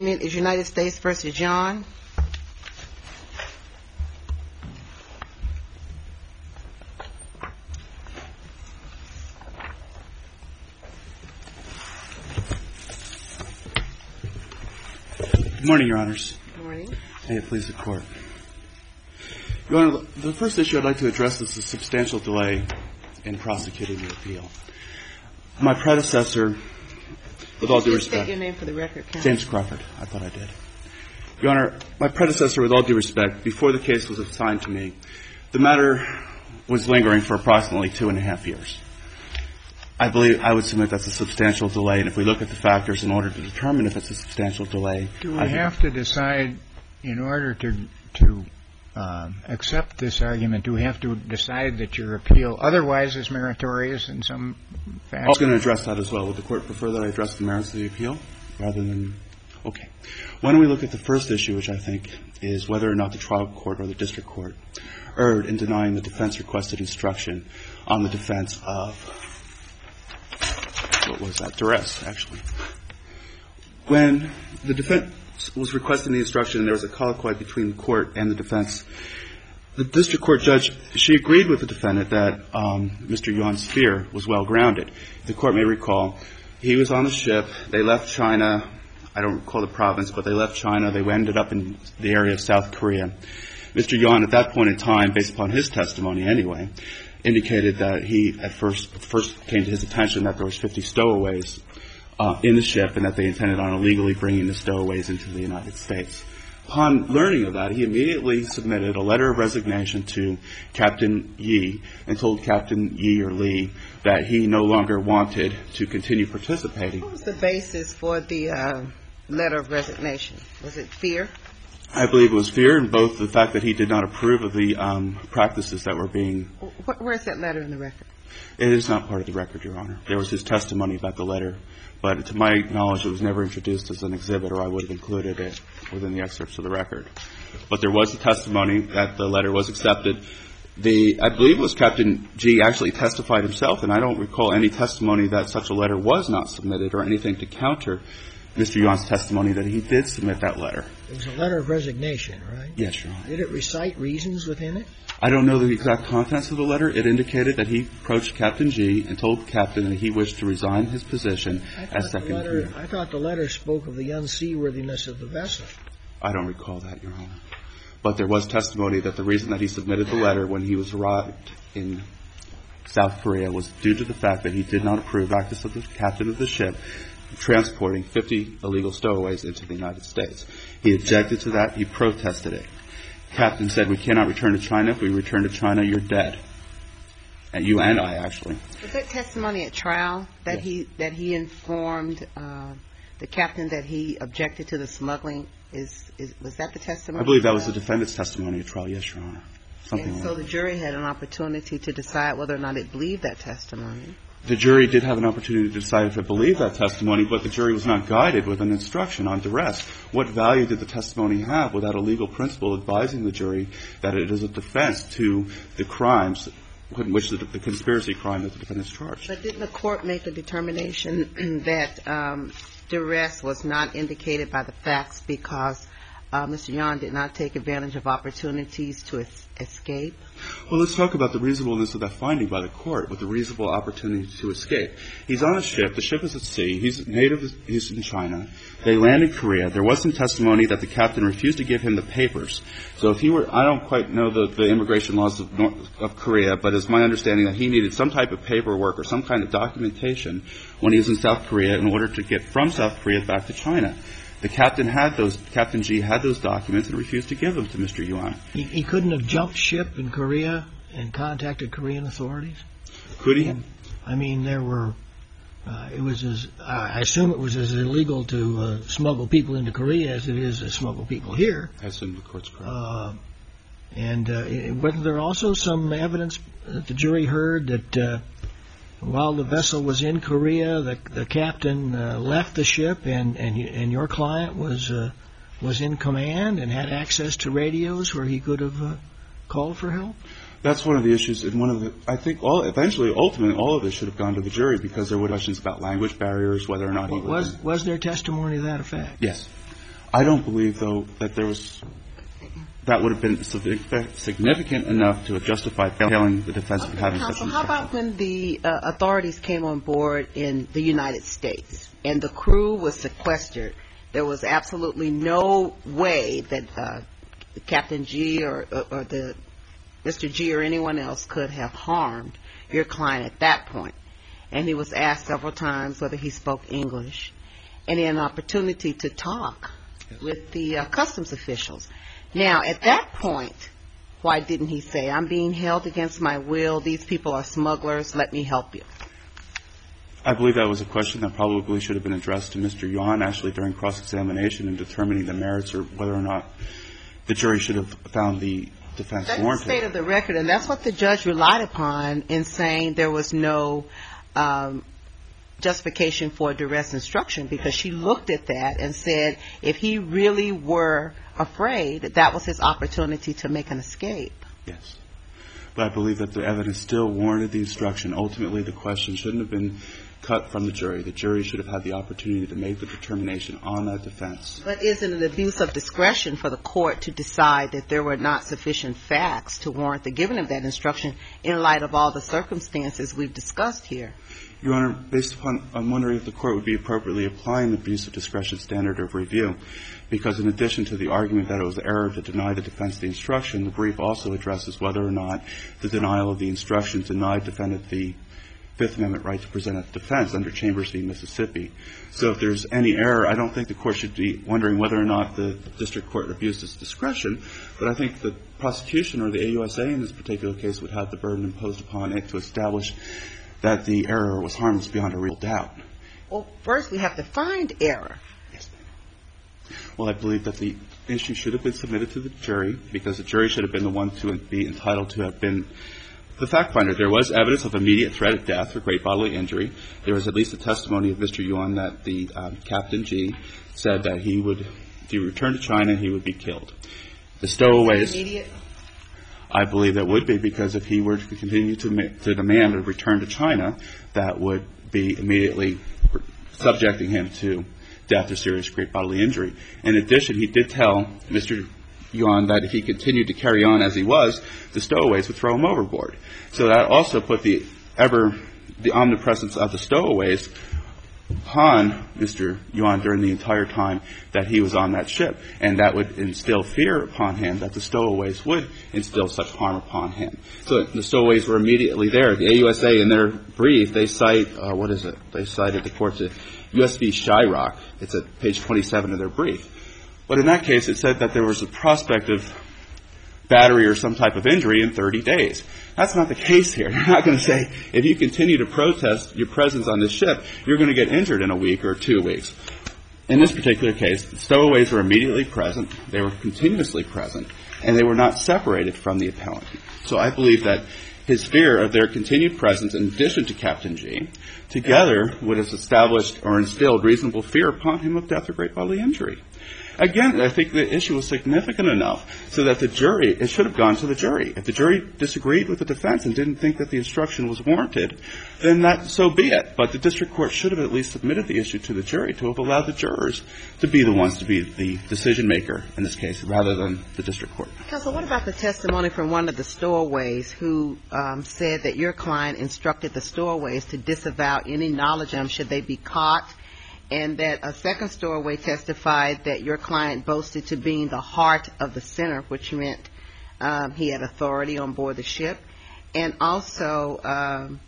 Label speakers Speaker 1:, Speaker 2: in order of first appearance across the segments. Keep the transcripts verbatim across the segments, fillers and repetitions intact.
Speaker 1: Is United States versus John.
Speaker 2: Good morning, Your Honors.
Speaker 1: Good morning.
Speaker 2: May it please the Court. Your Honor, the first issue I'd like to address is the substantial delay in prosecuting the appeal. My predecessor, with all due respect,
Speaker 1: state your name for the record, counsel.
Speaker 2: James Crawford. I thought I did. Your Honor, my predecessor, with all due respect, before the case was assigned to me, the matter was lingering for approximately two and a half years. I believe I would submit that's a substantial delay, and if we look at the factors in order to determine if it's a substantial delay,
Speaker 3: do we I have to decide in order to to um, accept this argument? Do we have to decide that your appeal otherwise is meritorious in some fashion?
Speaker 2: I was going to address that as well. Would the Court prefer that I address the merits of the appeal rather than? Okay. Why don't we look at the first issue, which I think is whether or not the trial court or the district court erred in denying the defense requested instruction on the defense of, what was that, duress, actually. When the defense was requesting the instruction and there was a colloquy between the court and the defense, the district court judge, she agreed with the defendant that um, Mister Yuan's fear was well-grounded. The court may recall he was on the ship. They left China. I don't recall the province, but they left China. They ended up in the area of South Korea. Mister Yuan, at that point in time, based upon his testimony anyway, indicated that he at first first came to his attention that there was fifty stowaways uh, in the ship and that they intended on illegally bringing the stowaways into the United States. Upon learning of that, he immediately submitted a letter of resignation to Captain Yi and told Captain Yi or Lee that he no longer wanted to continue participating.
Speaker 1: What was the basis for the uh, letter of resignation? Was it fear?
Speaker 2: I believe it was fear, and both the fact that he did not approve of the um, practices that were being...
Speaker 1: Where is that letter in the record?
Speaker 2: It is not part of the record, Your Honor. There was his testimony about the letter, but to my knowledge, it was never introduced as an exhibit, or I would have included it within the excerpts of the record. But there was a testimony that the letter was accepted. The, I believe it was Captain G actually testified himself, and I don't recall any testimony that such a letter was not submitted or anything to counter Mister Yuan's testimony that he did submit that letter.
Speaker 4: It was a letter of resignation, right?
Speaker 2: Yes, Your Honor.
Speaker 4: Did it recite reasons within it?
Speaker 2: I don't know the exact contents of the letter. It indicated that he approached Captain G and told the captain that he wished to resign his position as second commander.
Speaker 4: I thought the letter spoke of the unseaworthiness of the vessel.
Speaker 2: I don't recall that, Your Honor. But there was testimony that the reason that he submitted the letter when he was arrived in South Korea was due to the fact that he did not approve practice of the captain of the ship transporting fifty illegal stowaways into the United States. He objected to that. He protested it. The captain said, we cannot return to China. If we return to China, you're dead. And you and I, actually.
Speaker 1: Was that testimony at trial that
Speaker 2: yes.
Speaker 1: he that he informed uh, the captain that he objected to the smuggling? Is, is was that the testimony?
Speaker 2: I believe that was the defendant's testimony at trial, yes, Your Honor. Something
Speaker 1: and
Speaker 2: like
Speaker 1: so
Speaker 2: that.
Speaker 1: The jury had an opportunity to decide whether or not it believed that testimony.
Speaker 2: The jury did have an opportunity to decide if it believed that testimony, but the jury was not guided with an instruction on duress. What value did the testimony have without a legal principle advising the jury that it is a defense to the crimes, which the, the conspiracy crime that the defendant is charged?
Speaker 1: But didn't the court make a determination that um, duress was not indicated by the facts because uh, Mister Yuan did not take advantage of opportunities to es- escape?
Speaker 2: Well, let's talk about the reasonableness of that finding by the court with the reasonable opportunity to escape. He's on a ship. The ship is at sea. He's native. He's in China. They land in Korea. There was some testimony that the captain refused to give him the papers. So if he were, I don't quite know the, the immigration laws of, North, of Korea, but it's my understanding that he needed some type of paperwork or some kind of documentation when he was in South Korea in order to get from South Korea back to China. The captain had those, Captain G had those documents and refused to give them to Mister Yuan.
Speaker 4: He, he couldn't have jumped ship in Korea and contacted Korean authorities?
Speaker 2: Could he?
Speaker 4: I mean, there were, uh, it was as, uh, I assume it was as illegal to uh, smuggle people into Korea as it is to smuggle people here.
Speaker 2: I assume the court's correct.
Speaker 4: Uh, and uh, wasn't there also some evidence that the jury heard that uh, while the vessel was in Korea, the, the captain uh, left the ship, and and, and your client was uh, was in command and had access to radios where he could have uh, called for help?
Speaker 2: That's one of the issues, and one of the, I think all, eventually, ultimately, all of this should have gone to the jury because there were questions about language barriers, whether or not he
Speaker 4: was. Was, was there testimony to that effect?
Speaker 2: Yes. I don't believe, though, that there was that would have been significant enough to justify failing the defense from having such an instruction.
Speaker 1: How about when the uh, authorities came on board in the United States and the crew was sequestered? There was absolutely no way that uh, Captain G or, or, or the Mister G or anyone else could have harmed your client at that point. And he was asked several times whether he spoke English, and he had an opportunity to talk with the uh, customs officials. Now, at that point, why didn't he say, I'm being held against my will, these people are smugglers, let me help you?
Speaker 2: I believe that was a question that probably should have been addressed to Mister Yuan, actually, during cross-examination in determining the merits or whether or not the jury should have found the defense
Speaker 1: that's
Speaker 2: warranted.
Speaker 1: That's the state of the record, and that's what the judge relied upon in saying there was no um, justification for duress instruction, because she looked at that and said if he really were afraid, that was his opportunity to make an escape.
Speaker 2: Yes. But I believe that the evidence still warranted the instruction. Ultimately, the question shouldn't have been cut from the jury. The jury should have had the opportunity to make the determination on that defense.
Speaker 1: But isn't it an abuse of discretion for the court to decide that there were not sufficient facts to warrant the giving of that instruction in light of all the circumstances we've discussed here?
Speaker 2: Your Honor, based upon, I'm wondering if the court would be appropriately applying the abuse of discretion standard of review, because in addition to the argument that it was error to deny the defense the instruction, the brief also addresses whether or not the denial of the instruction denied defendant the Fifth Amendment right to present a defense under Chambers v. Mississippi. So if there's any error, I don't think the court should be wondering whether or not the district court abused its discretion, but I think the prosecution or the A U S A in this particular case would have the burden imposed upon it to establish that the error was harmless beyond a real doubt.
Speaker 1: Well, first we have to find error.
Speaker 2: Yes, ma'am. Well, I believe that the issue should have been submitted to the jury, because the jury should have been the one to be entitled to have been the fact finder. There was evidence of immediate threat of death or great bodily injury. There was at least a testimony of Mister Yuan that the um, Captain G said that he would, if he returned to China, he would be killed. The stowaways.
Speaker 1: Immediate?
Speaker 2: I believe that would be, because if he were to continue to, ma- to demand a return to China, that would be immediately subjecting him to death or serious great bodily injury. In addition, he did tell Mister Yuan that if he continued to carry on as he was, the stowaways would throw him overboard. So that also put the ever, the omnipresence of the stowaways upon Mister Yuan during the entire time that he was on that ship, and that would instill fear upon him that the stowaways would instill such harm upon him. So the stowaways were immediately there. The A U S A, in their brief, they cite, uh, what is it? They cited the court to U S V Shyrock. It's at page twenty-seven of their brief. But in that case, it said that there was a prospect of battery or some type of injury in thirty days. That's not the case here. You're not going to say, if you continue to protest your presence on this ship, you're going to get injured in a week or two weeks. In this particular case, the stowaways were immediately present, they were continuously present, and they were not separated from the appellant. So I believe that his fear of their continued presence, in addition to Captain G, together would have established or instilled reasonable fear upon him of death or great bodily injury. Again, I think the issue was significant enough so that the jury, it should have gone to the jury. If the jury disagreed with the defense and didn't think that the instruction was warranted, then that, so be it. But the district court should have at least submitted the issue to the jury to have allowed the jurors to be the ones to be the decision maker in this case, rather than the district court.
Speaker 1: Counsel, what about the testimony from one of the stowaways who um, said that your client instructed the stowaways to disavow any knowledge of them should they be caught, and that a second stowaway testified that your client boasted to being the heart of the center, which meant um, he had authority on board the ship, and also um,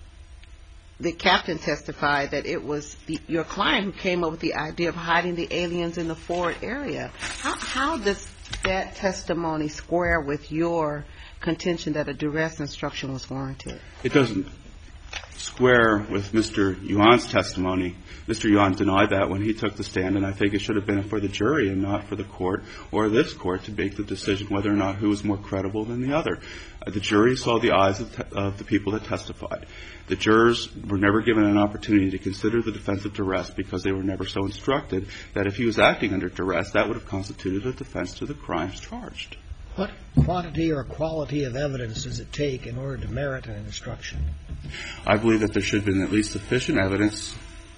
Speaker 1: the captain testified that it was the, your client who came up with the idea of hiding the aliens in the forward area. How, how does that testimony square with your contention that a duress instruction was warranted?
Speaker 2: It doesn't square with Mister Yuan's testimony. Mister Yuan denied that when he took the stand, and I think it should have been for the jury and not for the court or this court to make the decision whether or not who was more credible than the other. Uh, the jury saw the eyes of, te- of the people that testified. The jurors were never given an opportunity to consider the defense of duress because they were never so instructed that if he was acting under duress, that would have constituted a defense to the crimes charged.
Speaker 4: What quantity or quality of evidence does it take in order to merit an instruction?
Speaker 2: I believe that there should have been at least sufficient evidence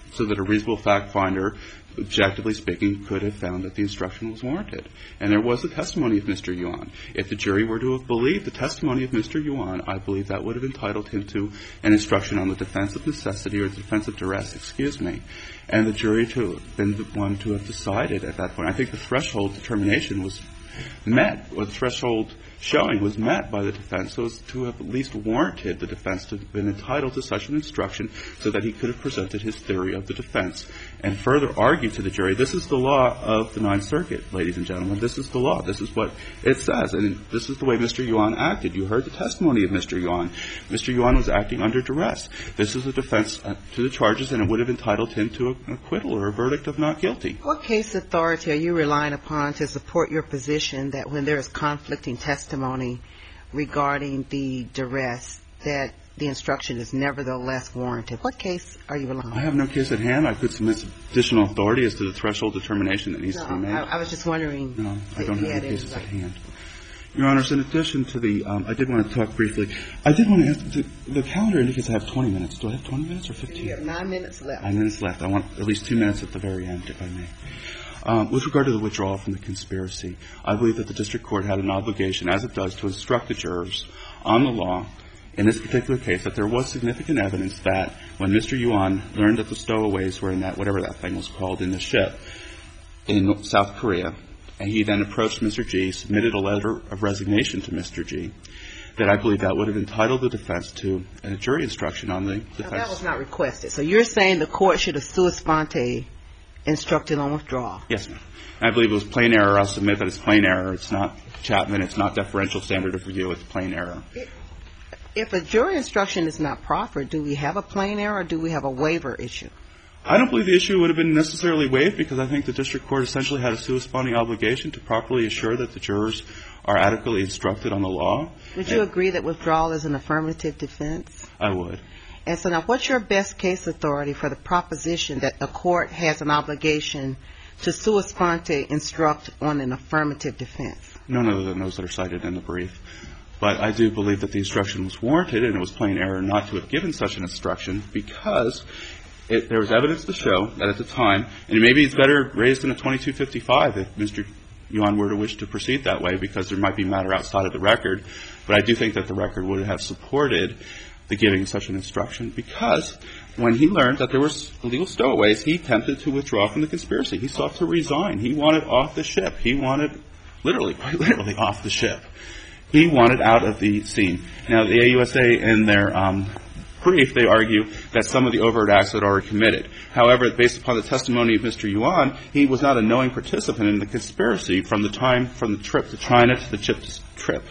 Speaker 2: so that a reasonable fact finder, objectively speaking, could have found that the instruction was warranted. And there was the testimony of Mister Yuan. If the jury were to have believed the testimony of Mister Yuan, I believe that would have entitled him to an instruction on the defense of necessity or the defense of duress, excuse me, and the jury to have been the one to have decided at that point. I think the threshold determination was met, or the threshold showing was met by the defense, so as to have at least warranted the defense to have been entitled to such an instruction so that he could have presented his theory of the defense and further argued to the jury, this is the law of the Ninth Circuit, ladies and gentlemen. This is the law. This is what it says. And this is the way Mister Yuan acted. You heard the testimony of Mister Yuan. Mister Yuan was acting under duress. This is a defense to the charges, and it would have entitled him to an acquittal or a verdict of not guilty.
Speaker 1: What case authority are you relying upon to support your position that when there is conflicting testimony regarding the duress, that the instruction is nevertheless warranted? What case are you relying on?
Speaker 2: I have no case at hand. I could submit additional authority as to the threshold determination that needs
Speaker 1: no,
Speaker 2: to be made.
Speaker 1: I, I was just wondering.
Speaker 2: No, I don't have any cases
Speaker 1: right.
Speaker 2: at hand. Your Honors, in addition to the, um, I did want to talk briefly. I did want to ask, the, the calendar indicates I have twenty minutes. Do I have twenty minutes or fifteen?
Speaker 1: You have nine minutes left.
Speaker 2: Nine minutes left. I want at least two minutes at the very end, if I may. Um, with regard to the withdrawal from the conspiracy, I believe that the district court had an obligation, as it does, to instruct the jurors on the law in this particular case that there was significant evidence that when Mister Yuan learned that the stowaways were in that, whatever that thing was called, in the ship in South Korea, and he then approached Mister G, submitted a letter of resignation to Mister G, that I believe that would have entitled the defense to a jury instruction on the defense.
Speaker 1: Now, that was not requested. So you're saying the court should have sua sponte instructed on withdrawal?
Speaker 2: Yes, ma'am. I believe it was plain error. I'll submit that it's plain error. It's not Chapman. It's not deferential standard of review. It's plain error.
Speaker 1: If a jury instruction is not proffered, do we have a plain error or do we have a waiver issue?
Speaker 2: I don't believe the issue would have been necessarily waived because I think the district court essentially had a sua sponte obligation to properly assure that the jurors are adequately instructed on the law.
Speaker 1: Would you agree that withdrawal is an affirmative defense?
Speaker 2: I would.
Speaker 1: And so now what's your best case authority for the proposition that a court has an obligation to sua sponte instruct on an affirmative defense?
Speaker 2: None other than those that are cited in the brief. But I do believe that the instruction was warranted and it was plain error not to have given such an instruction because it, there was evidence to show that at the time, and maybe it's better raised in a twenty-two fifty-five if Mister Yuan were to wish to proceed that way because there might be matter outside of the record, but I do think that the record would have supported the giving such an instruction because when he learned that there were illegal stowaways, he attempted to withdraw from the conspiracy. He sought to resign. He wanted off the ship. He wanted literally, quite literally off the ship. He wanted out of the scene. Now, the A U S A in their um, brief, they argue that some of the overt acts had already committed. However, based upon the testimony of Mister Yuan, he was not a knowing participant in the conspiracy from the time from the trip to China to the trip to trip.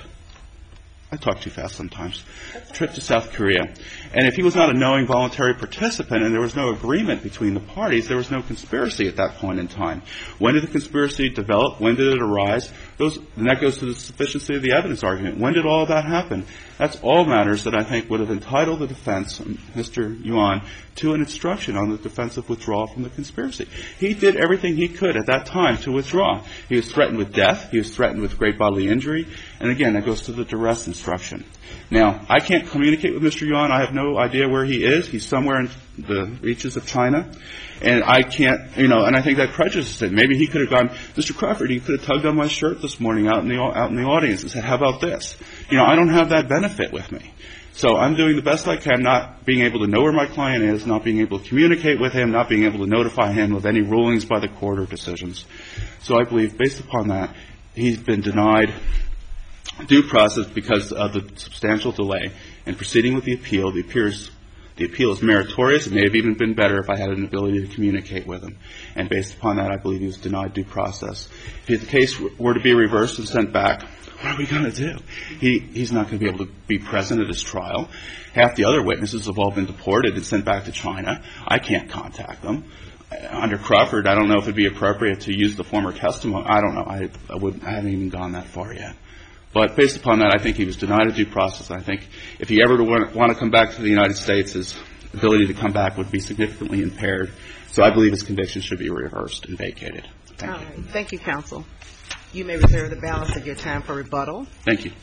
Speaker 2: I talk too fast sometimes. Trip to South Korea. And if he was not a knowing voluntary participant and there was no agreement between the parties, there was no conspiracy at that point in time. When did the conspiracy develop? When did it arise? Those, and that goes to the sufficiency of the evidence argument. When did all of that happen? That's all matters that I think would have entitled the defense, Mister Yuan, to an instruction on the defense of withdrawal from the conspiracy. He did everything he could at that time to withdraw. He was threatened with death. He was threatened with great bodily injury. And again, that goes to the duress instruction. Now, I can't communicate with Mister Yuan. I have no idea where he is. He's somewhere in the reaches of China. And I can't, you know, and I think that prejudices him. Maybe he could have gone, Mister Crawford, he could have tugged on my shirt this morning out in the out in the audience and said, how about this? You know, I don't have that benefit with me. So I'm doing the best I can, not being able to know where my client is, not being able to communicate with him, not being able to notify him of any rulings by the court or decisions. So I believe, based upon that, he's been denied due process because of the substantial delay in proceeding with the appeal. The appears The appeal is meritorious. It may have even been better if I had an ability to communicate with him. And based upon that, I believe he was denied due process. If the case were to be reversed and sent back, what are we going to do? He, he's not going to be able to be present at his trial. Half the other witnesses have all been deported and sent back to China. I can't contact them. Under Crawford, I don't know if it would be appropriate to use the former testimony. I don't know. I, I, wouldn't, I haven't even gone that far yet. But based upon that, I think he was denied a due process. I think if he ever want, want to come back to the United States, his ability to come back would be significantly impaired. So I believe his conviction should be reversed and vacated. Thank
Speaker 1: All
Speaker 2: you.
Speaker 1: right. Thank you, counsel. You may reserve the balance of your time for rebuttal.
Speaker 2: Thank you.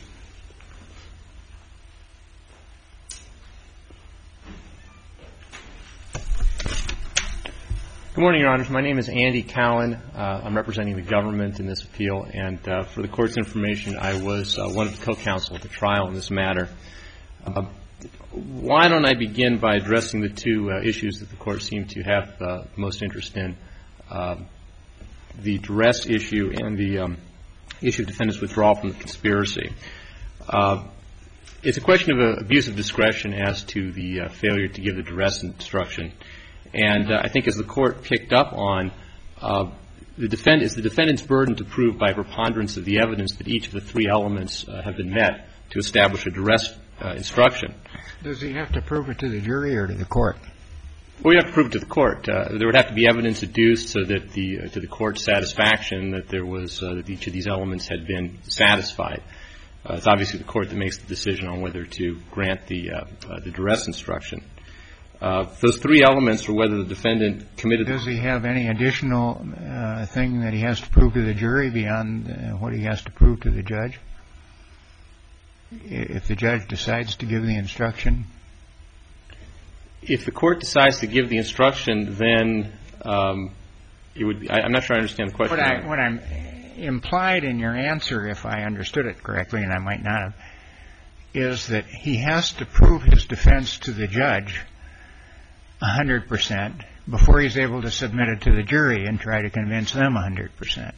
Speaker 5: Good morning, Your Honors. My name is Andy Cowan. Uh, I'm representing the government in this appeal, and uh, for the Court's information, I was uh, one of the co-counsel at the trial in this matter. Uh, why don't I begin by addressing the two uh, issues that the Court seemed to have uh, most interest in, uh, the duress issue and the um, issue of defendant's withdrawal from the conspiracy. Uh, it's a question of uh, abuse of discretion as to the uh, failure to give the duress instruction. And uh, I think as the Court picked up on, uh, the defend- it's the defendant's burden to prove by preponderance of the evidence that each of the three elements uh, have been met to establish a duress uh, instruction.
Speaker 3: Does he have to prove it to the jury or to the court?
Speaker 5: Well, we have to prove it to the court. Uh, there would have to be evidence adduced so that the uh, to the court's satisfaction that there was uh, that each of these elements had been satisfied. Uh, it's obviously the court that makes the decision on whether to grant the uh, uh, the duress instruction. Uh, those three elements are whether the defendant committed.
Speaker 3: Does he have any additional uh, thing that he has to prove to the jury beyond uh, what he has to prove to the judge? If the judge decides to give the instruction?
Speaker 5: If the court decides to give the instruction, then um, it would be, I, I'm not sure I understand the question.
Speaker 3: What, I, what I'm implied in your answer, if I understood it correctly, and I might not have, is that he has to prove his defense to the judge one hundred percent before he's able to submit it to the jury and try to convince them one hundred percent.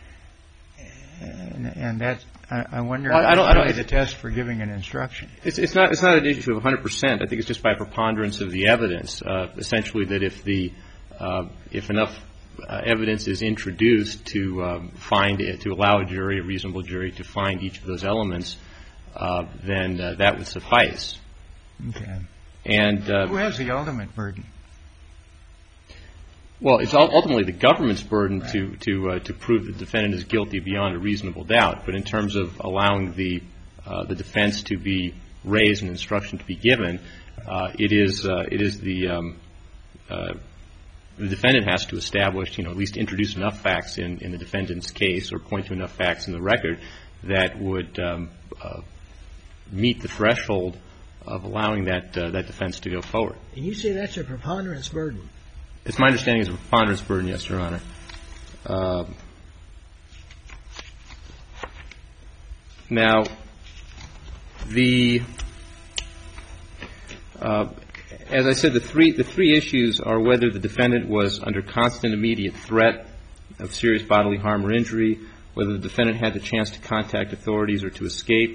Speaker 3: And, and that, I, I wonder
Speaker 5: well,
Speaker 3: if
Speaker 5: I don't,
Speaker 3: that's
Speaker 5: I don't,
Speaker 3: really the test for giving an instruction.
Speaker 5: It's, it's not it's not an issue of one hundred percent. I think it's just by preponderance of the evidence. Uh, essentially, that if the uh, if enough uh, evidence is introduced to um, find it, to allow a jury, a reasonable jury, to find each of those elements, uh, then uh, that would suffice.
Speaker 3: Okay.
Speaker 5: And uh,
Speaker 3: who has the ultimate burden?
Speaker 5: Well, it's ultimately the government's burden
Speaker 3: right.
Speaker 5: to to uh, to prove the defendant is guilty beyond a reasonable doubt. But in terms of allowing the uh, the defense to be raised and instruction to be given, uh, it is uh, it is the um, uh, the defendant has to establish, you know, at least introduce enough facts in, in the defendant's case or point to enough facts in the record that would um, uh, meet the threshold of allowing that uh, that defense to go forward.
Speaker 4: And you say that's a preponderance burden?
Speaker 5: It's my understanding it's a preponderance burden, yes, Your Honor. Uh, now, the uh, as I said, the three the three issues are whether the defendant was under constant immediate threat of serious bodily harm or injury, whether the defendant had the chance to contact authorities or to escape,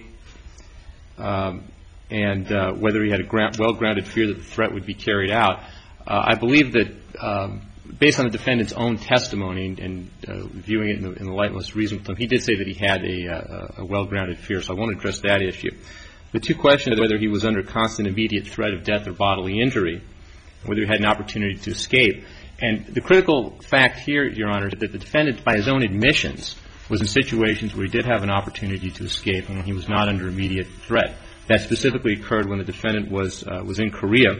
Speaker 5: um, and uh, whether he had a ground, well-grounded fear that the threat would be carried out. Uh, I believe that, um, based on the defendant's own testimony and, and uh, viewing it in the, in the light most reasonable to him, he did say that he had a, a, a well-grounded fear, so I won't address that issue. The two questions are whether he was under constant immediate threat of death or bodily injury, whether he had an opportunity to escape. And the critical fact here, Your Honor, is that the defendant, by his own admissions, was in situations where he did have an opportunity to escape and when he was not under immediate threat. That specifically occurred when the defendant was uh, was in Korea.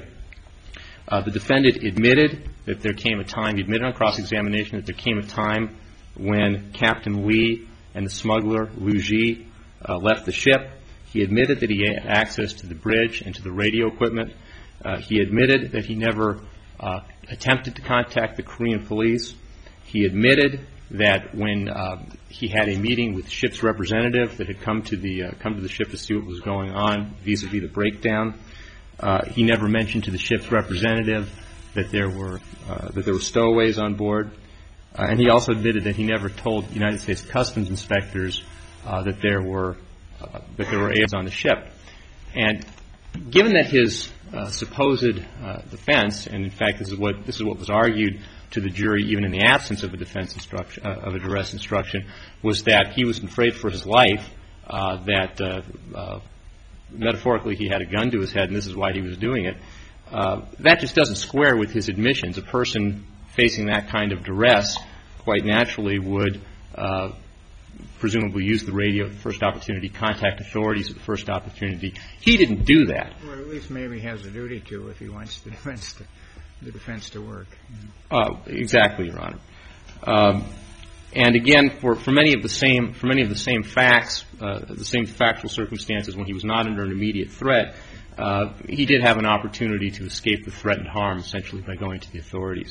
Speaker 5: Uh, the defendant admitted that there came a time, he admitted on cross-examination that there came a time when Captain Lee and the smuggler, Liu Ji, uh, left the ship. He admitted that he had access to the bridge and to the radio equipment. Uh, he admitted that he never uh, attempted to contact the Korean police. He admitted that when uh, he had a meeting with the ship's representative that had come to the uh, come to the ship to see what was going on vis-a-vis the breakdown, uh, he never mentioned to the ship's representative that there were uh, that there were stowaways on board, uh, and he also admitted that he never told United States Customs inspectors uh, that there were uh, that there were aliens on the ship. And given that his uh, supposed uh, defense, and in fact this is what this is what was argued to the jury, even in the absence of a defense instruction, uh, of a duress instruction, was that he was afraid for his life, uh, that uh, uh, metaphorically he had a gun to his head and this is why he was doing it. Uh, that just doesn't square with his admissions. A person facing that kind of duress quite naturally would uh, presumably use the radio at the first opportunity, contact authorities at the first opportunity. He didn't do that.
Speaker 3: Or at least maybe has a duty to if he wants the defense to the defense to work.
Speaker 5: Uh, exactly, Your Honor. Um, and again, for, for many of the same for many of the same facts, uh, the same factual circumstances, when he was not under an immediate threat, uh, he did have an opportunity to escape the threatened harm, essentially by going to the authorities.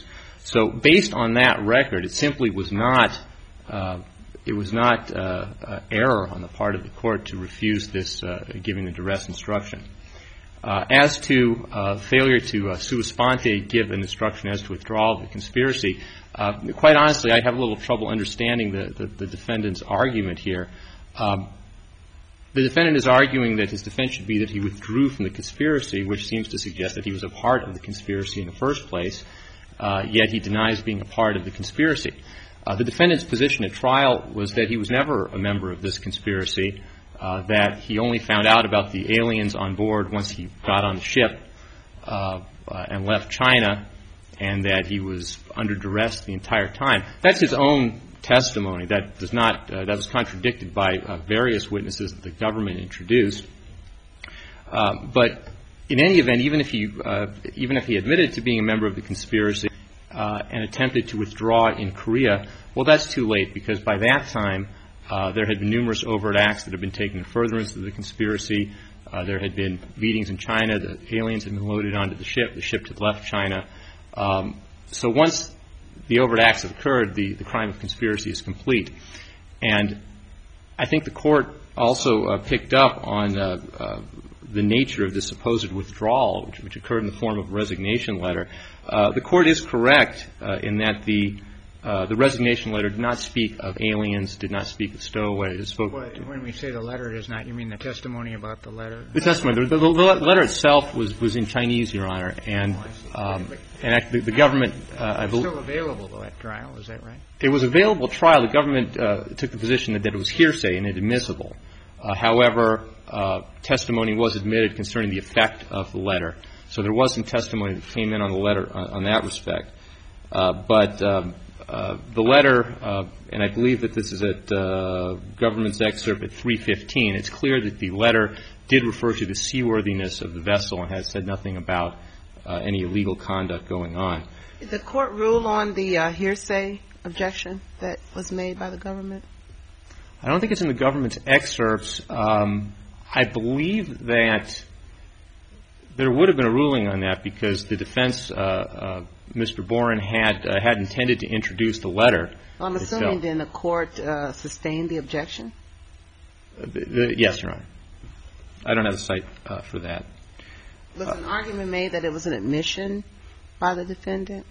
Speaker 5: So based on that record, it simply was not uh, it was not uh, uh, error on the part of the court to refuse this uh, giving the duress instruction. Uh, as to uh, failure to uh, sua sponte give an instruction as to withdrawal of the conspiracy, uh, quite honestly, I have a little trouble understanding the, the, the defendant's argument here. Um, the defendant is arguing that his defense should be that he withdrew from the conspiracy, which seems to suggest that he was a part of the conspiracy in the first place, uh, yet he denies being a part of the conspiracy. Uh, the defendant's position at trial was that he was never a member of this conspiracy, uh, that he only found out about the aliens on board once he got on the ship uh, uh, and left China, and that he was under duress the entire time. That's his own testimony. That does not uh, that was contradicted by uh, various witnesses that the government introduced. Uh, but in any event, even if he uh, even if he admitted to being a member of the conspiracy uh, and attempted to withdraw in Korea, well, that's too late, because by that time uh, there had been numerous overt acts that had been taken in furtherance of the conspiracy. Uh, there had been meetings in China. The aliens had been loaded onto the ship. The ship had left China. Um, so once the overt acts have occurred, the, the crime of conspiracy is complete. And I think the court also uh, picked up on uh, uh, the nature of this supposed withdrawal, which, which occurred in the form of a resignation letter. Uh, the court is correct uh, in that the uh, the resignation letter did not speak of aliens, did not speak of stowaways. It spoke
Speaker 3: well, when we say the letter does not, you mean the testimony about the letter?
Speaker 5: The testimony. The, the, the letter itself was, was in Chinese, Your Honor, and um, and actually the government. Uh, I believe,
Speaker 3: still available though at trial. Is that right?
Speaker 5: It was available at trial. The government uh, took the position that, that it was hearsay and inadmissible. Uh, however, uh, testimony was admitted concerning the effect of the letter. So there was some testimony that came in on the letter on, on that respect. Uh, but um, uh, the letter, uh, and I believe that this is at uh, government's excerpt at three fifteen, it's clear that the letter did refer to the seaworthiness of the vessel and has said nothing about uh, any illegal conduct going on.
Speaker 1: Did the court rule on the uh, hearsay objection that was made by the government?
Speaker 5: I don't think it's in the government's excerpts. Um, I believe that there would have been a ruling on that because the defense, uh, uh, Mister Boren, had uh, had intended to introduce the letter.
Speaker 1: Well, I'm assuming itself. Then the court uh, sustained the objection?
Speaker 5: Uh, the, the, yes, Your Honor. I don't have a cite uh, for that.
Speaker 1: Was uh, an argument made that it was an admission by the defendant?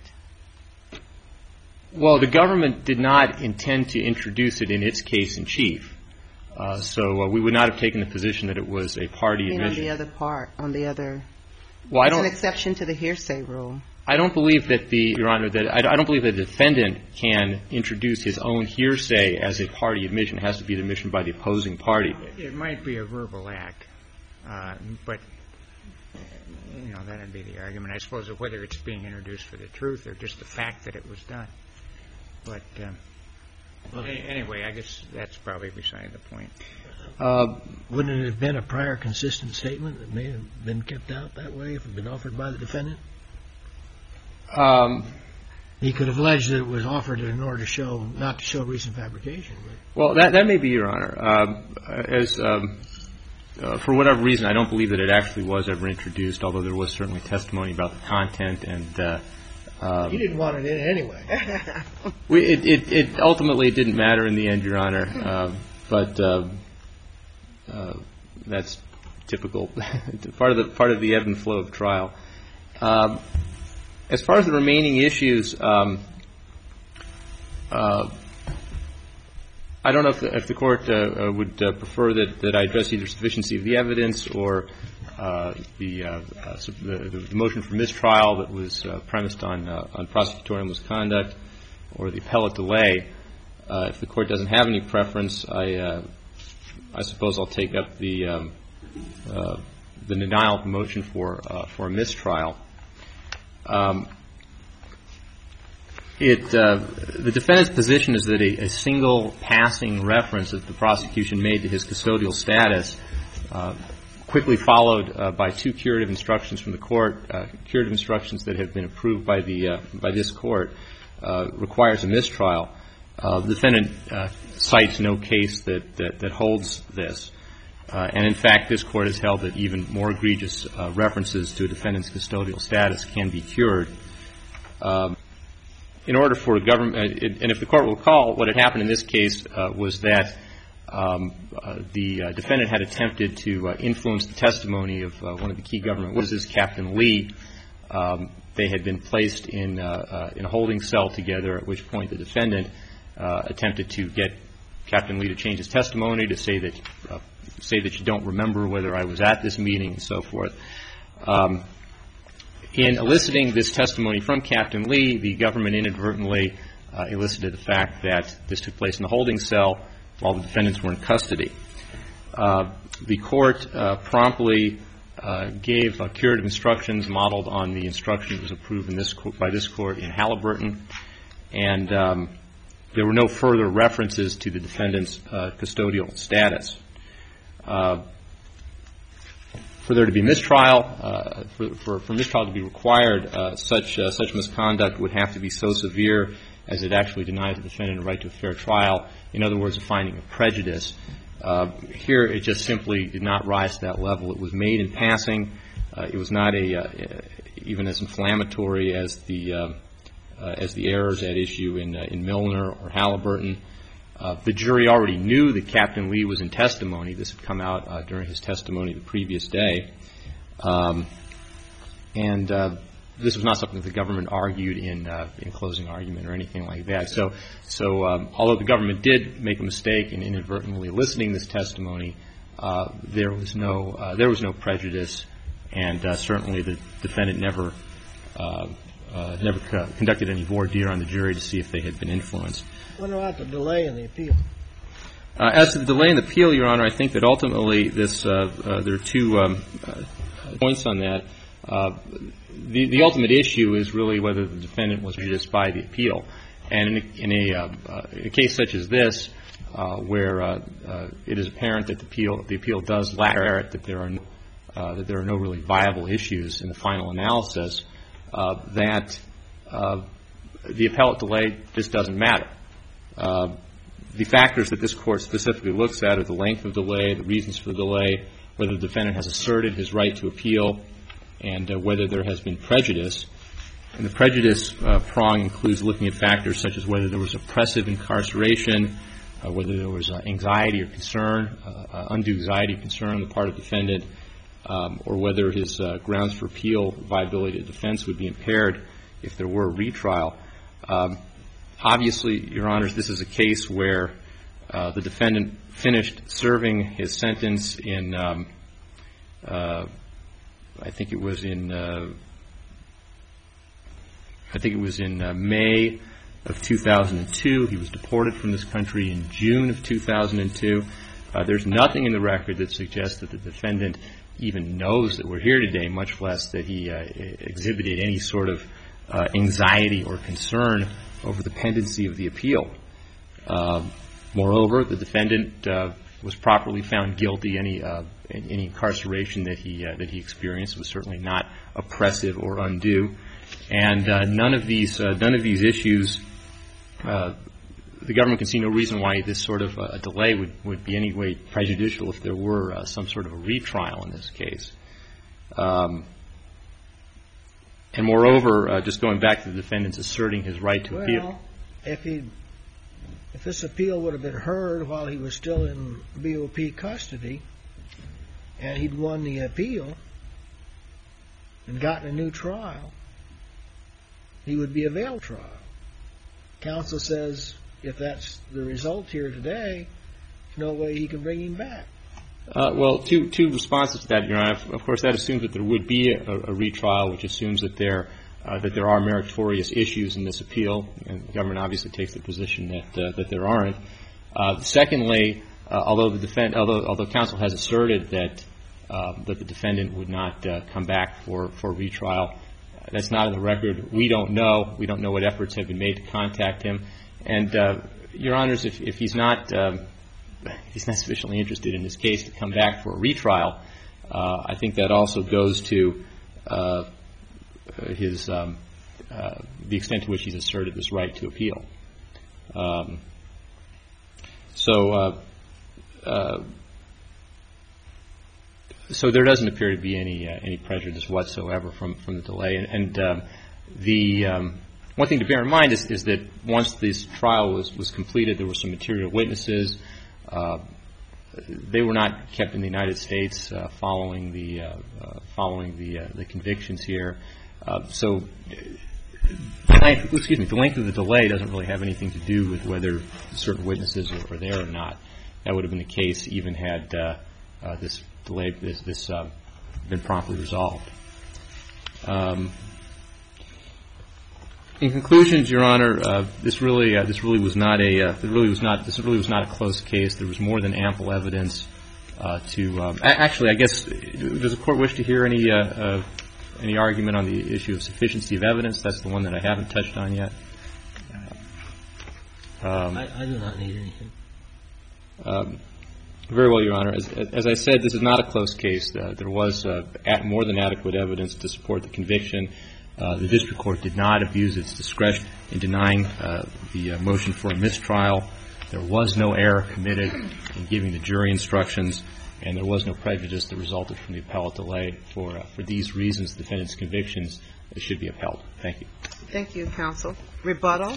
Speaker 5: Well, the government did not intend to introduce it in its case in chief. Uh, so uh, we would not have taken the position that it was a party admission.
Speaker 1: On the other part, on the other.
Speaker 5: Well, I don't.
Speaker 1: It's an exception to the hearsay rule.
Speaker 5: I don't believe that the, Your Honor, that I don't believe that the defendant can introduce his own hearsay as a party admission. It has to be an admission by the opposing party.
Speaker 3: It might be a verbal act, uh, but you know that would be the argument, I suppose, of whether it's being introduced for the truth or just the fact that it was done. But um, well, anyway, I guess that's probably beside the point.
Speaker 4: Uh, Wouldn't it have been a prior consistent statement that may have been kept out that way if it had been offered by the defendant?
Speaker 5: Um,
Speaker 4: he could have alleged that it was offered in order to show, not to show recent fabrication. But.
Speaker 5: Well, that that may be, Your Honor. Um, as um, uh, for whatever reason, I don't believe that it actually was ever introduced, although there was certainly testimony about the content and. Uh,
Speaker 4: Um, you didn't want it in anyway.
Speaker 5: we, it, it, it ultimately didn't matter in the end, Your Honor. Uh, but uh, uh, that's typical part of the part of the ebb and flow of trial. Um, as far as the remaining issues, um, uh, I don't know if the, if the court uh, would uh, prefer that, that I address either sufficiency of the evidence or uh, the, uh, uh, the the motion for mistrial that was uh, premised on uh, on prosecutorial misconduct, or the appellate delay. Uh, if the court doesn't have any preference, I uh, I suppose I'll take up the um, uh, the denial of the motion for uh, for a mistrial. Um, It, uh, the defendant's position is that a, a single passing reference that the prosecution made to his custodial status, uh, quickly followed uh, by two curative instructions from the court, uh, curative instructions that have been approved by the uh, by this court, uh, requires a mistrial. Uh, the defendant uh, cites no case that that, that holds this, uh, and in fact, this court has held that even more egregious uh, references to a defendant's custodial status can be cured. Um, in order for the government, uh, and if the court will recall, what had happened in this case uh, was that um, uh, the uh, defendant had attempted to uh, influence the testimony of uh, one of the key government witnesses, Captain Lee. Um, they had been placed in, uh, uh, in a holding cell together, at which point the defendant uh, attempted to get Captain Lee to change his testimony, to say that uh, say that you don't remember whether I was at this meeting and so forth. Um, in eliciting this testimony from Captain Lee, the government inadvertently uh, elicited the fact that this took place in the holding cell while the defendants were in custody. Uh, the court uh, promptly uh, gave uh, curative instructions modeled on the instruction that was approved in this co- by this court in Halliburton, and um, there were no further references to the defendant's uh, custodial status. Uh, for there to be mistrial, uh, for, for, for mistrial to be required, uh, such uh, such misconduct would have to be so severe as it actually denies the defendant a right to a fair trial. In other words, a finding of prejudice. Uh, here, it just simply did not rise to that level. It was made in passing. Uh, it was not a uh, even as inflammatory as the uh, uh, as the errors at issue in uh, in Milner or Halliburton. Uh, the jury already knew that Captain Lee was in testimony. This had come out uh, during his testimony the previous day. Um, and uh, this was not something that the government argued in uh, in closing argument or anything like that. So, so um, although the government did make a mistake in inadvertently eliciting this testimony, uh, there was no uh, there was no prejudice, and uh, certainly the defendant never uh, uh, never co- conducted any voir dire on the jury to see if they had been influenced.
Speaker 4: What about the delay in the appeal?
Speaker 5: Uh, as to the delay in the appeal, Your Honor, I think that ultimately this uh, uh, there are two um, uh, points on that. Uh, the, the ultimate issue is really whether the defendant was prejudiced by the appeal. And in a, in a, uh, uh, a case such as this, uh, where uh, uh, it is apparent that the appeal, the appeal does lack merit, that there are no, uh, that there are no really viable issues in the final analysis, uh, that uh, the appellate delay just doesn't matter. Uh, the factors that this Court specifically looks at are the length of delay, the reasons for the delay, whether the defendant has asserted his right to appeal, and uh, whether there has been prejudice. And the prejudice uh, prong includes looking at factors such as whether there was oppressive incarceration, uh, whether there was uh, anxiety or concern, uh, uh, undue anxiety or concern on the part of the defendant, um, or whether his uh, grounds for appeal, viability of defense would be impaired if there were a retrial. Um, obviously, Your Honors, this is a case where uh, the defendant finished serving his sentence in um, uh, I think it was in uh, I think it was in uh, May of two thousand two. He was deported from this country in June of two thousand two. Uh, there's nothing in the record that suggests that the defendant even knows that we're here today, much less that he uh, exhibited any sort of uh, anxiety or concern over the pendency of the appeal. Uh, moreover, the defendant uh, was properly found guilty. Any uh, any incarceration that he uh, that he experienced was certainly not oppressive or undue, and uh, none of these uh, none of these issues. Uh, the government can see no reason why this sort of a delay would, would be any way prejudicial if there were uh, some sort of a retrial in this case. Um, and moreover, uh, just going back to the defendant's asserting his right to
Speaker 4: well,
Speaker 5: appeal.
Speaker 4: Well, if he if this appeal would have been heard while he was still in B O P custody, and he'd won the appeal and gotten a new trial, he would be a bail trial. Counsel says if that's the result here today, there's no way he can bring him back.
Speaker 5: Uh, well, two two responses to that, Your Honor. Of course, that assumes that there would be a, a retrial, which assumes that there uh, that there are meritorious issues in this appeal, and the government obviously takes the position that uh, that there aren't. Uh, secondly, uh, although the defend although although counsel has asserted that uh, that the defendant would not uh, come back for for retrial, that's not in the record. We don't know. We don't know what efforts have been made to contact him. And, uh, Your Honors, if, if he's not um, if he's not sufficiently interested in this case to come back for a retrial, uh, I think that also goes to uh, his um, uh, the extent to which he's asserted this right to appeal. Um, so. Uh, uh, So there doesn't appear to be any uh, any prejudice whatsoever from, from the delay, and, and um, the um, one thing to bear in mind is, is that once this trial was, was completed, there were some material witnesses. Uh, they were not kept in the United States uh, following the uh, uh, following the uh, the convictions here. Uh, so, the length, excuse me, the length of the delay doesn't really have anything to do with whether certain witnesses are, are there or not. That would have been the case even had uh, uh, this delay this, this uh, been promptly resolved. Um, In conclusion, Your Honor, uh, this really, uh, this really was not a, uh, this really was not, this really was not a close case. There was more than ample evidence uh, to. Um, a- actually, I guess, does the Court wish to hear any, uh, uh, any argument on the issue of sufficiency of evidence? That's the one that I haven't touched on yet. Um,
Speaker 4: I, I do not need anything.
Speaker 5: Um, very well, Your Honor. As, as I said, this is not a close case. Uh, there was uh, at more than adequate evidence to support the conviction. Uh, the district court did not abuse its discretion in denying uh, the uh, motion for a mistrial. There was no error committed in giving the jury instructions, and there was no prejudice that resulted from the appellate delay. For uh, for these reasons, the defendant's convictions should be upheld. Thank you.
Speaker 1: Thank you, counsel. Rebuttal.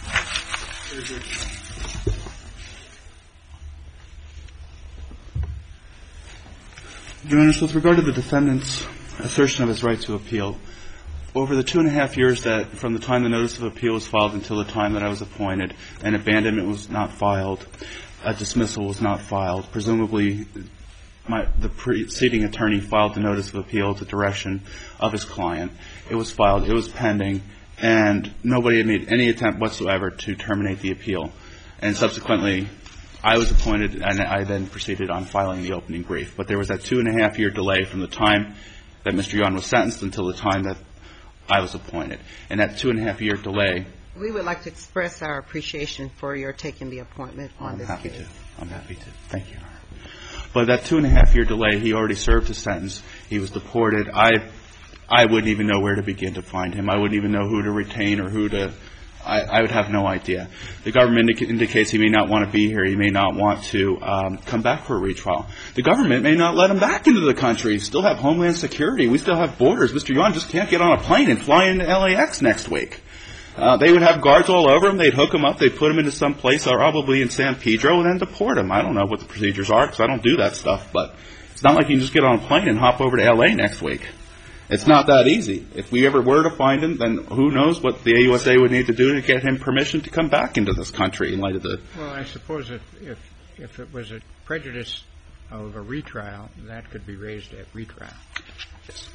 Speaker 2: Your Honor, with regard to the defendant's assertion of his right to appeal, over the two and a half years that from the time the notice of appeal was filed until the time that I was appointed, an abandonment was not filed, a dismissal was not filed. Presumably, my, the preceding attorney filed the notice of appeal at the direction of his client. It was filed, it was pending, and nobody had made any attempt whatsoever to terminate the appeal. And subsequently, I was appointed, and I then proceeded on filing the opening brief. But there was that two and a half year delay from the time that Mister Yuan was sentenced until the time that I was appointed. And that two and a half year delay.
Speaker 1: We would like to express our appreciation for your taking the appointment on
Speaker 2: I'm
Speaker 1: this
Speaker 2: happy
Speaker 1: case.
Speaker 2: to. I'm happy to. Thank you. But that two and a half year delay, he already served his sentence. He was deported. I, I wouldn't even know where to begin to find him. I wouldn't even know who to retain or who to. I, I would have no idea. The government indica- indicates he may not want to be here. He may not want to um, come back for a retrial. The government may not let him back into the country. We still have Homeland Security. We still have borders. Mister Yuan just can't get on a plane and fly into L A X next week. Uh, they would have guards all over him. They'd hook him up. They'd put him into some place, probably in San Pedro, and then deport him. I don't know what the procedures are because I don't do that stuff. But it's not like you can just get on a plane and hop over to L A next week. It's not that easy. If we ever were to find him, then who knows what the A U S A would need to do to get him permission to come back into this country in light of the...
Speaker 3: Well, I suppose if if, if it was a prejudice of a retrial, that could be raised at retrial.
Speaker 2: Yes.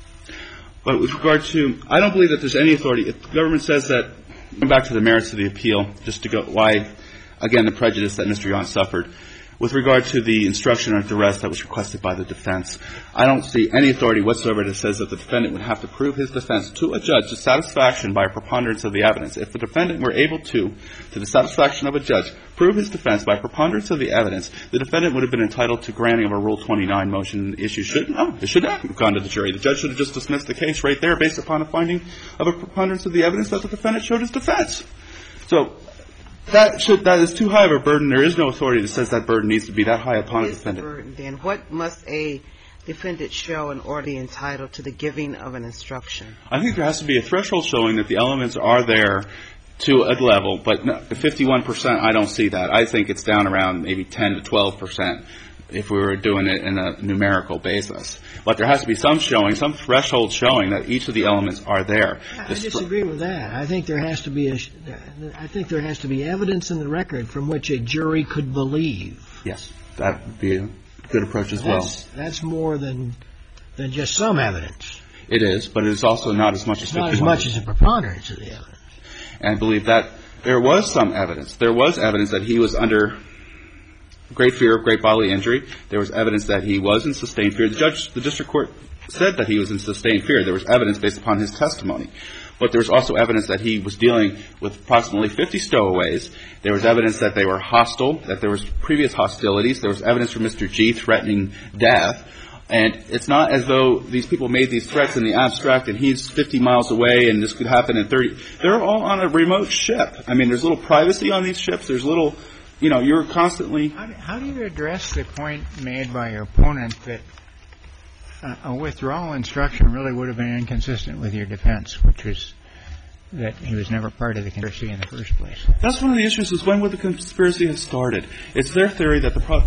Speaker 2: But with regard to... I don't believe that there's any authority. If the government says that... Going back to the merits of the appeal, just to go... Why, again, the prejudice that Mister Yuan suffered. With regard to the instruction or duress that was requested by the defense, I don't see any authority whatsoever that says that the defendant would have to prove his defense to a judge to satisfaction by a preponderance of the evidence. If the defendant were able to, to the satisfaction of a judge, prove his defense by preponderance of the evidence, the defendant would have been entitled to granting of a Rule twenty-nine motion. The issue shouldn't, no, it should not have gone to the jury. The judge should have just dismissed the case right there based upon a finding of a preponderance of the evidence that the defendant showed his defense. So, That should, that is too high of a burden. There is no authority that says that burden needs to be that high upon a defendant.
Speaker 1: What is the burden, then? What must a defendant show in order to be entitled to the giving of an instruction?
Speaker 2: I think there has to be a threshold showing that the elements are there to a level, but fifty-one percent, I don't see that. I think it's down around maybe ten to twelve percent if we were doing it in a numerical basis. But there has to be some showing, some threshold showing that each of the elements are there.
Speaker 4: I disagree with that. I think there has to be a, I think there has to be evidence in the record from which a jury could believe.
Speaker 2: Yes, that would be a good approach as well.
Speaker 4: That's, that's more than than just some evidence.
Speaker 2: It is, but it is also not as much
Speaker 4: it's
Speaker 2: as
Speaker 4: not as much as a preponderance of the evidence.
Speaker 2: And I believe that there was some evidence. There was evidence that he was under great fear of great bodily injury. There was evidence that he was in sustained fear. The judge, the district court said that he was in sustained fear. There was evidence based upon his testimony. But there was also evidence that he was dealing with approximately fifty stowaways. There was evidence that they were hostile, that there was previous hostilities. There was evidence from Mister G threatening death. And it's not as though these people made these threats in the abstract and he's fifty miles away and this could happen in thirty. They're all on a remote ship. I mean, there's little privacy on these ships. There's little... You know, you're constantly...
Speaker 3: How do, how do you address the point made by your opponent that uh, a withdrawal instruction really would have been inconsistent with your defense, which was that he was never part of the conspiracy in the first place?
Speaker 2: That's one of the issues, is when would the conspiracy have started? It's their theory that the pro-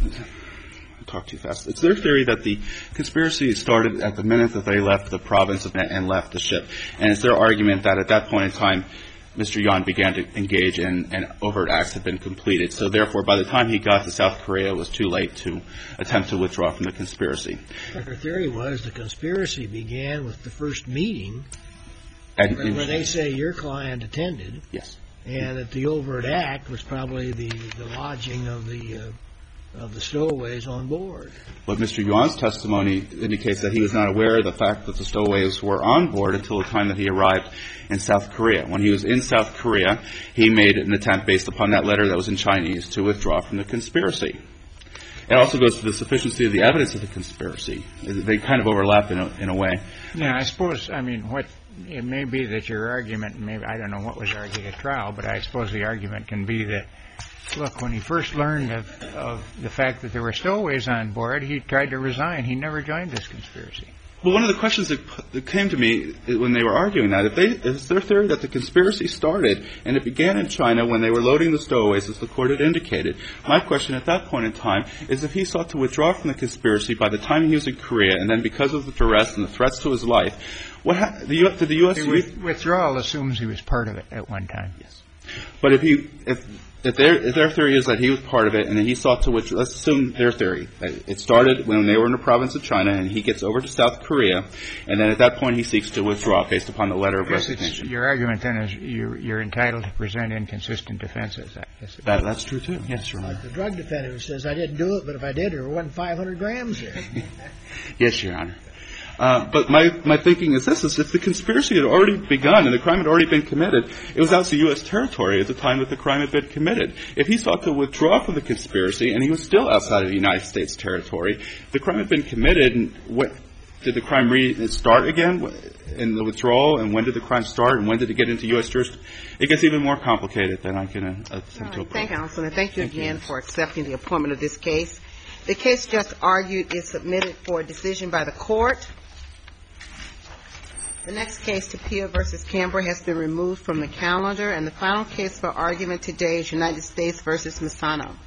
Speaker 2: talk too fast. It's their theory that the conspiracy started at the minute that they left the province and left the ship. And it's their argument that at that point in time, Mister Yon began to engage in, and overt acts had been completed. So therefore, by the time he got to South Korea, it was too late to attempt to withdraw from the conspiracy.
Speaker 4: But her theory was the conspiracy began with the first meeting,
Speaker 2: And,
Speaker 4: where, where they say your client attended.
Speaker 2: Yes.
Speaker 4: And that the overt act was probably the, the lodging of the uh, of the stowaways on board.
Speaker 2: But Mister Yuan's testimony indicates that he was not aware of the fact that the stowaways were on board until the time that he arrived in South Korea. When he was in South Korea, he made an attempt based upon that letter that was in Chinese to withdraw from the conspiracy. It also goes to the sufficiency of the evidence of the conspiracy. They kind of overlap in a, in a way.
Speaker 3: Yeah, I suppose, I mean, what it may be that your argument, maybe I don't know what was argued at trial, but I suppose the argument can be that, look, when he first learned of, of the fact that there were stowaways on board, he tried to resign. He never joined this conspiracy.
Speaker 2: Well, one of the questions that, that came to me when they were arguing that, if they, if it's their theory that the conspiracy started and it began in China when they were loading the stowaways, as the court had indicated, my question at that point in time is if he sought to withdraw from the conspiracy by the time he was in Korea, and then because of the duress and the threats to his life, what ha- the, U- did the U S
Speaker 3: The with, withdrawal assumes he was part of it at one time.
Speaker 2: Yes. But if he, if If their, if their theory is that he was part of it and then he sought to withdraw, let's assume their theory. It started when they were in the province of China and he gets over to South Korea, and then at that point he seeks to withdraw based upon the letter of resignation.
Speaker 3: Your argument then is you're, you're entitled to present inconsistent defenses. I guess
Speaker 2: that, that's true too. Yes, Your Honor.
Speaker 4: Like the drug defendant who says, I didn't do it, but if I did, there wasn't five hundred grams there.
Speaker 2: Yes, Your Honor. Uh, but my, my thinking is this, is if the conspiracy had already begun and the crime had already been committed, it was outside U S territory at the time that the crime had been committed. If he sought to withdraw from the conspiracy and he was still outside of the United States territory, the crime had been committed, and what, did the crime re- start again in the withdrawal, and when did the crime start, and when did it get into U S jurisdiction? It gets even more complicated than I can uh, attempt
Speaker 1: All
Speaker 2: to
Speaker 1: right.
Speaker 2: approach.
Speaker 1: Thank you, Counsel, and thank you
Speaker 2: Thank
Speaker 1: again
Speaker 2: you.
Speaker 1: for accepting the appointment of this case. The case just argued is submitted for a decision by the court. The next case, Tapia versus Canberra, has been removed from the calendar, and the final case for argument today is United States versus Misano.